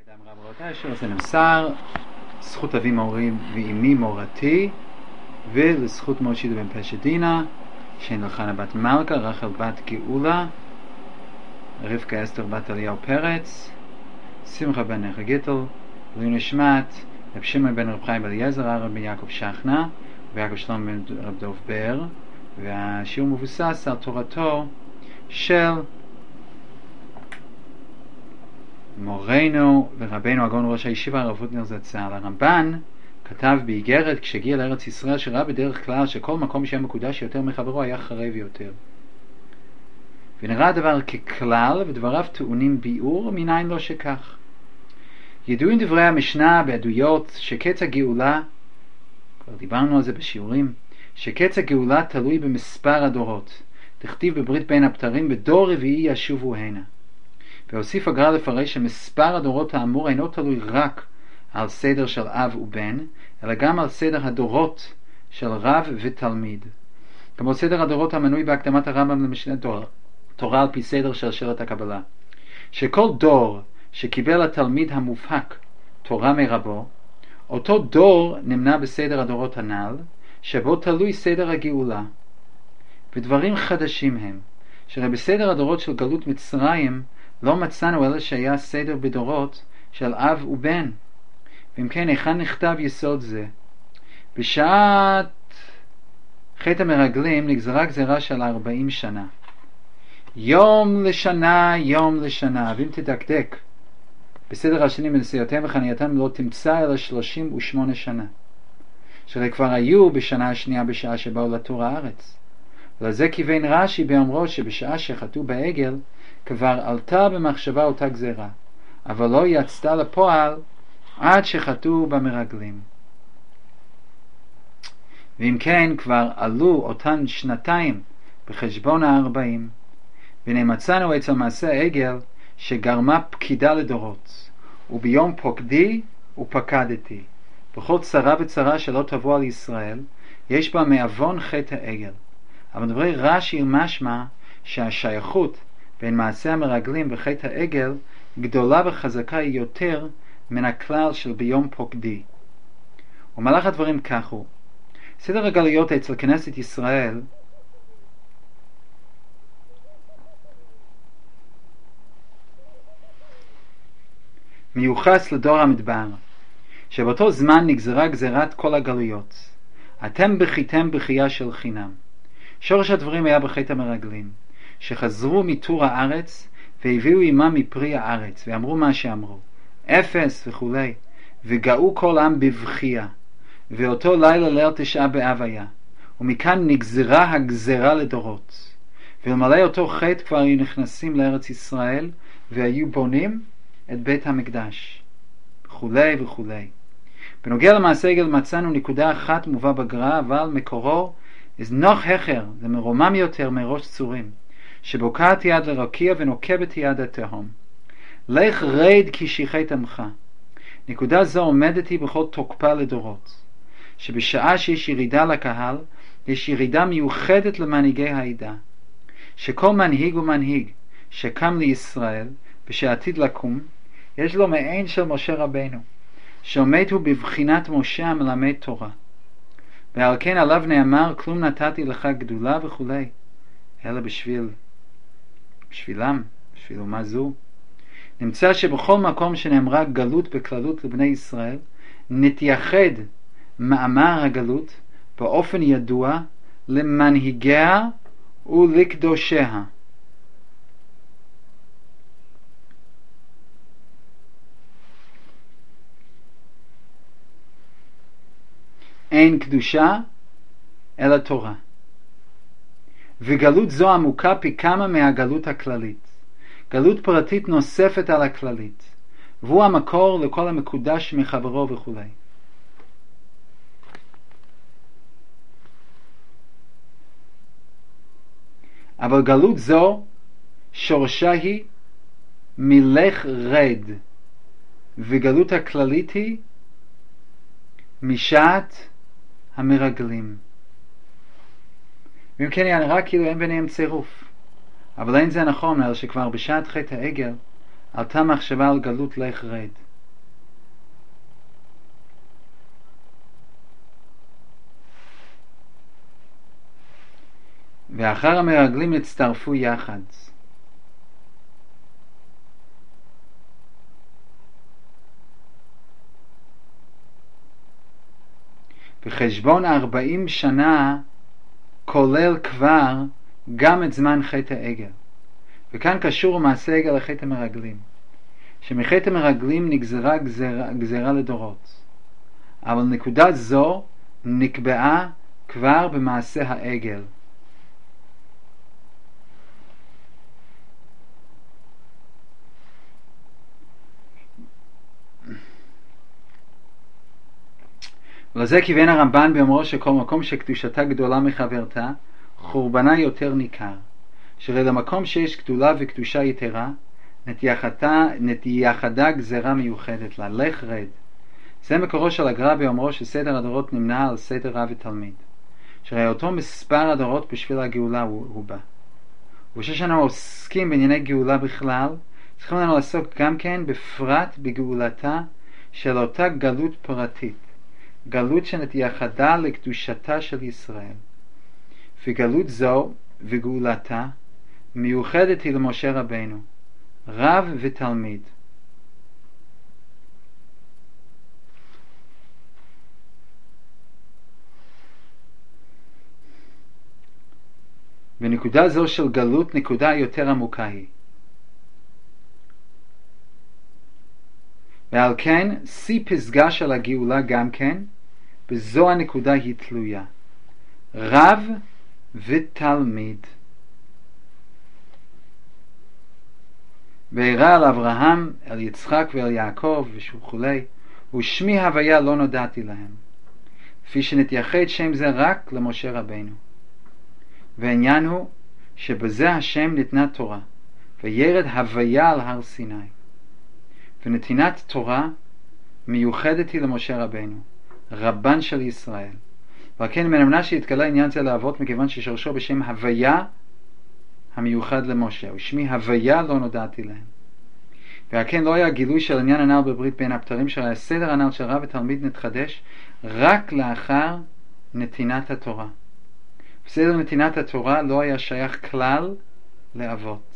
אדם רב רבותיי, אשר זה נמסר זכות אבי מורי ואמי מורתי, ולזכות משה בן פשט דינה, שן אלחנה בת מלכה, רחל בת גאולה, רבקה אסתר בת אליהו פרץ, שמחה בן נחר גיטל, לעילוי נשמת רב שמעון בן רב חיים אליעזר, הרב בן יעקב שכנע ויעקב שלום בן רב דב בר. והשיעור מבוסס על תורתו של מורנו ורבנו הגאון ראש הישיבה הרב הוטנר זצ"ל. הרמב"ן כתב באיגרת כשהגיע לארץ ישראל שראה בדרך כלל שכל מקום שהיה מקודש יותר מחברו היה חרב יותר, ונראה הדבר ככלל, ודבריו טעונים ביאור, מניין לא שכך. ידועים דברי המשנה בעדויות שקץ הגאולה, כבר דיברנו על זה בשיעורים, שקץ הגאולה תלוי במספר הדורות. תכתיב בברית בין הבתרים בדור רביעי ישובו הנה. והוסיף הגר"א לפרש שמספר הדורות האמור אינו תלוי רק על סדר של אב ובן, אלא גם על סדר הדורות של רב ותלמיד, כמו סדר הדורות המנוי בהקדמת הרמב"ם למשנה תורה על פי סדר של שלט הקבלה, שכל דור שקיבל התלמיד המובהק תורה מרבו, אותו דור נמנה בסדר הדורות הנ"ל, שבו תלוי סדר הגאולה. ודברים חדשים הם, שהרי בסדר הדורות של גלות מצרים לא מצאנו אלא שהיה סדר בדורות של אב ובן. ואם כן, היכן נכתב יסוד זה? בשעת חטא המרגלים נגזרה גזירה של 40 שנה, יום לשנה יום לשנה, ואם תדקדק בסדר השנים בנסיעותיהם וחנייתם לא תמצא אלא 38 שנה, שהרי כבר היו בשנה השנייה בשעה שבאו לתור הארץ. ולזה כיוון רש"י באומרו שבשעה שחטאו בעגל כבר עלתה במחשבה אותה גזירה, אבל לא יצתה לפועל עד שחטאו במרגלים. ואם כן, כבר עלו אותן שנתיים בחשבון 40, והנה מצאנו אצל מעשה העגל שגרמה פקידה לדורות, וביום פוקדי ופקדתי. בכל צרה וצרה שלא תבוא על ישראל יש בה מעוון חטא העגל. אבל דברי רש"י משמע שהשייכות בין מעשה המרגלים וחטא העגל גדולה וחזקה יותר מן הכלל של ביום פוקדי. ומהלך הדברים כך הוא: סדר הגלויות אצל כנסת ישראל מיוחס לדור המדבר, שבאותו זמן נגזרה גזירת כל הגלויות. אתם בכיתם בכייה של חינם. שורש הדברים היה בחטא המרגלים, שחזרו מתור הארץ והביאו עמם מפרי הארץ, ואמרו מה שאמרו, אפס וכו', וגאו כל עם בבכייה. ואותו לילה ליל תשעה באב היה, ומכאן נגזרה הגזרה לדורות. ואלמלא אותו חטא כבר היו נכנסים לארץ ישראל והיו בונים את בית המקדש, וכו' וכו'. בנוגע למעשה העגל מצאנו נקודה אחת מובא בגר"א, אבל מקורו נוח החר, זה מרומם יותר מראש צורים, שבוקעת יד לרקיע ונוקבת יד התהום. לך רד כי שיחת עמך. נקודה זו עומדת היא בכל תוקפה לדורות, שבשעה שיש ירידה לקהל, יש ירידה מיוחדת למנהיגי העדה, שכל מנהיג ומנהיג שקם לישראל בשעתיד לקום, יש לו מעין של משה רבנו, שעומד הוא בבחינת משה המלמד תורה. ועל כן עליו נאמר, כלום נתתי לך גדולה וכו', אלא בשבילם, בשביל אומה זו. נמצא שבכל מקום שנאמרה גלות בכללות לבני ישראל, נתייחד מאמר הגלות באופן ידוע למנהיגיה ולקדושיה. אין קדושה אלא תורה. וגלות זו עמוקה פי כמה מהגלות הכללית. גלות פרטית נוספת על הכללית, והוא המקור לכל המקודש מחברו וכו'. אבל גלות זו שורשה היא מלך רד, וגלות הכללית היא משעת המרגלים. ואם כן, נראה כאילו אין ביניהם צירוף, אבל אין זה נכון, אלא שכבר בשעת חטא העגל עלתה מחשבה על גלות לך רד. ואחר המרגלים הצטרפו יחד. בחשבון 40 שנה כולל כבר גם את זמן חטא העגל. וכאן קשור מעשה העגל לחטא המרגלים. שמחטא המרגלים נגזרה גזרה לדורות. אבל נקודה זו נקבעה כבר במעשה העגל. ולזה כיוון הרמב"ן באומרו שכל מקום שקדושתה גדולה מחברתה, חורבנה יותר ניכר. שהרי למקום שיש גדולה וקדושה יתרה, נתייחדה גזרה מיוחדת לה, לך רד. זה מקורו של הגר"א באומרו שסדר הדורות נמנה על סדר רב ותלמיד. שהרי אותו מספר הדורות בשביל הגאולה הוא בא. ושאנחנו עוסקים בענייני גאולה בכלל, צריכים לנו לעסוק גם כן בפרט בגאולתה של אותה גלות פרטית. גלות שנתייחדה לקדושתה של ישראל. וגלות זו וגאולתה מיוחדת היא למשה רבנו, רב ותלמיד. בנקודה זו של גלות נקודה יותר עמוקה היא. ועל כן שיא פסגה של הגאולה גם כן, בזו הנקודה היא תלויה. רב ותלמיד. ואירע על אברהם, אל יצחק ואל יעקב וכולי, ושמי הוויה לא נודעתי להם. כפי שנתייחד שם זה רק למשה רבנו. והעניין הוא שבזה השם ניתנה תורה, וירד הוויה על הר סיני. ונתינת תורה מיוחדת היא למשה רבנו, רבן של ישראל. וכן מנמנה שהתגלה עניין זה לאבות, מכיוון ששרשו בשם הוויה המיוחד למשה, ושמי הוויה לא נודעתי להם. וכן לא היה גילוי של עניין הנ"ל בברית בין הבתרים, שהרי הסדר הנ"ל של רב ותלמיד נתחדש רק לאחר נתינת התורה. בסדר נתינת התורה לא היה שייך כלל לאבות.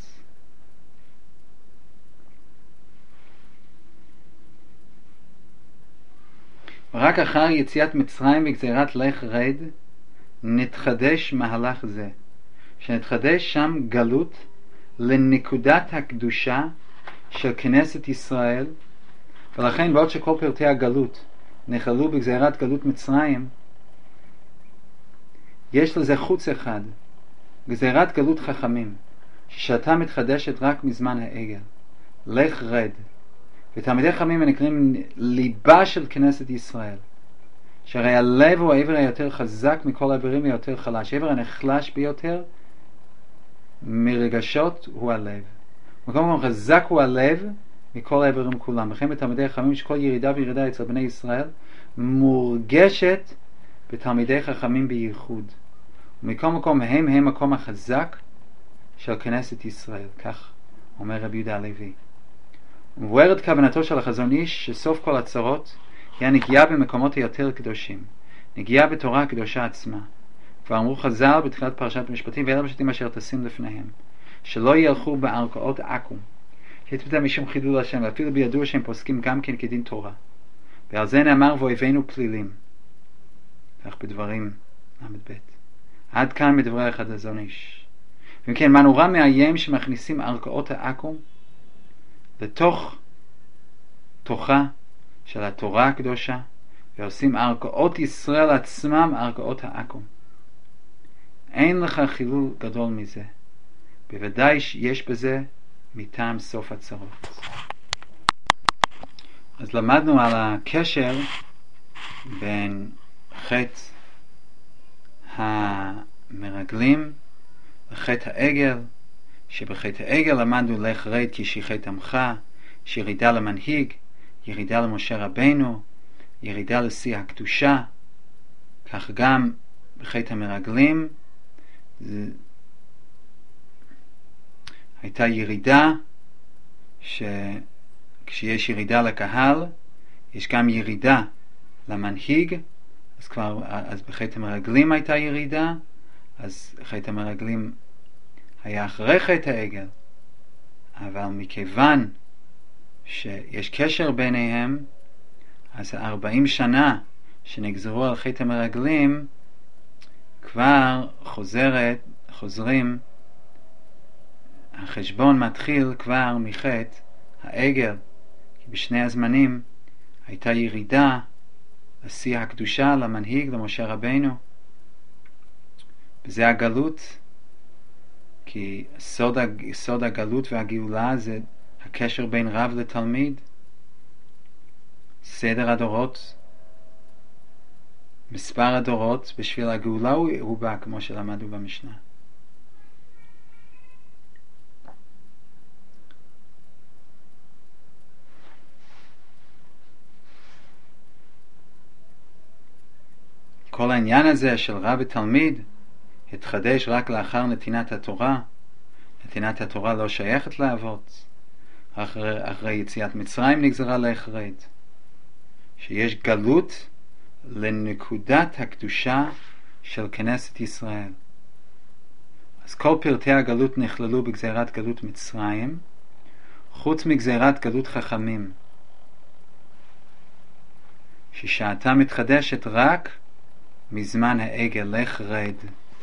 רק אחר יציאת מצרים וגזירת לך רד נתחדש מהלך זה, שנתחדש שם גלות לנקודת הקדושה של כנסת ישראל. ולכן בעוד שכל פרטי הגלות נכללו בגזירת גלות מצרים, יש לזה חוץ אחד, גזירת גלות חכמים, ששעתה מתחדשת רק מזמן העגל, לך רד. ותלמידי חכמים נקראים ליבה של כנסת ישראל, שהרי הלב הוא העבר היותר חזק מכל העברים היותר חלש. העבר הנחלש ביותר מרגשות הוא הלב. מקום חזק הוא הלב מכל העברים כולם. לכן בתלמידי חכמים שכל ירידה וירידה אצל בני ישראל מורגשת בתלמידי חכמים בייחוד. ומכל מקום הם מקום החזק של כנסת ישראל. כך אומר רבי יהודה הלוי. ומבוארת כוונתו של החזון איש שסוף כל הצרות היא הנגיעה במקומות היותר קדושים, נגיעה בתורה הקדושה עצמה. כבר אמרו חז"ל בתחילת פרשת המשפטים, ואלה המשפטים אשר תשים לפניהם, שלא ילכו בערכאות עקום, שיתבטא משום חידול השם, ואפילו בידוע שהם פוסקים גם כן כדין תורה. ועל זה נאמר ואויבינו פלילים. כך בדברים ל"ב. עד כאן מדברי החזון איש. וכן, מה נורא מאיים שמכניסים ערכאות העקום לתוך תוכה של התורה הקדושה, ועושים ערכאות ישראל עצמם ערכאות העקום. אין לך חילול גדול מזה. בוודאי שיש בזה מטעם סוף הצרות. אז למדנו על הקשר בין חטא המרגלים וחטא העגל, שבחטא העגל למדנו לך רד כי שיחת עמך, שירידה למנהיג, ירידה למשה רבנו, ירידה לשיא הקדושה. כך גם בחטא המרגלים הייתה ירידה, שכשיש ירידה לקהל יש גם ירידה למנהיג. אז בחטא המרגלים הייתה ירידה, אז חטא המרגלים היה אחרי חטא העגל, אבל מכיוון שיש קשר ביניהם, אז 40 שנה שנגזרו על חטא המרגלים כבר חוזרים, החשבון מתחיל כבר מחטא העגל, כי בשני הזמנים הייתה ירידה לשיא הקדושה, למנהיג, למשה רבינו, וזה הגלות, כי סוד הגלות והגאולה זה הקשר בין רב לתלמיד, סדר הדורות, מספר הדורות בשביל הגאולה הוא בא, כמו שלמדנו במשנה. כל העניין הזה של רב ותלמיד התחדש רק לאחר נתינת התורה. נתינת התורה לא שייכת לאבות. אחרי יציאת מצרים נגזרה להחרד. שיש גלות לנקודת הקדושה של כנסת ישראל. אז כל פרטי הגלות נכללו בגזירת גלות מצרים, חוץ מגזירת גלות חכמים, ששעתה מתחדשת רק מזמן העגל להחרד.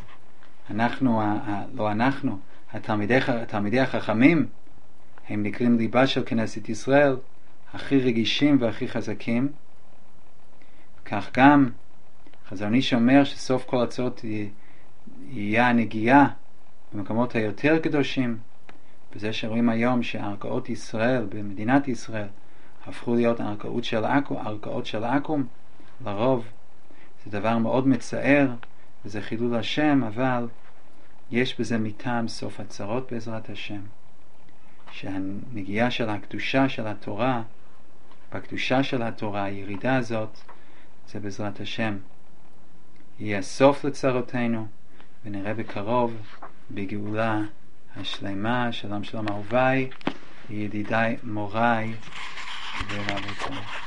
התלמידי החכמים, הם נקראים ליבה של כנסת ישראל, הכי רגישים והכי חזקים. כך גם חזון איש אומר שסוף כל הצעות יהיה הנגיעה במקומות היותר קדושים, בזה שרואים היום שערכאות ישראל במדינת ישראל הפכו להיות ערכאות של עכו"ם לרוב. זה דבר מאוד מצער וזה חילול השם, אבל יש בזה מטעם סוף הצרות בעזרת השם, שהנגיעה של הקדושה של התורה, בקדושה של התורה, הירידה הזאת, זה בעזרת השם יהיה סוף לצרותינו, ונראה בקרוב בגאולה השלמה. שלום שלום אהוביי, ידידיי, מוריי ורבותיי.